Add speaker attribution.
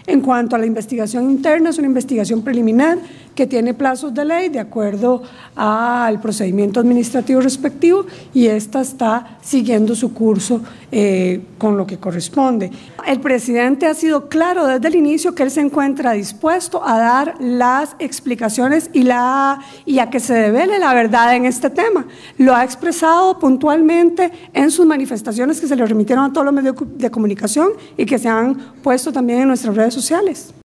Speaker 1: En cuanto a la investigación interna, es una investigación preliminar que tiene plazos de ley de acuerdo al procedimiento administrativo respectivo y esta está siguiendo su curso con lo que corresponde. El presidente ha sido claro desde el inicio que él se encuentra dispuesto a dar las explicaciones y a que se devele la verdad en este tema. Lo ha expresado puntualmente en sus manifestaciones que se le remitieron a todos los medios de comunicación y que se han puesto también en nuestras redes sociales.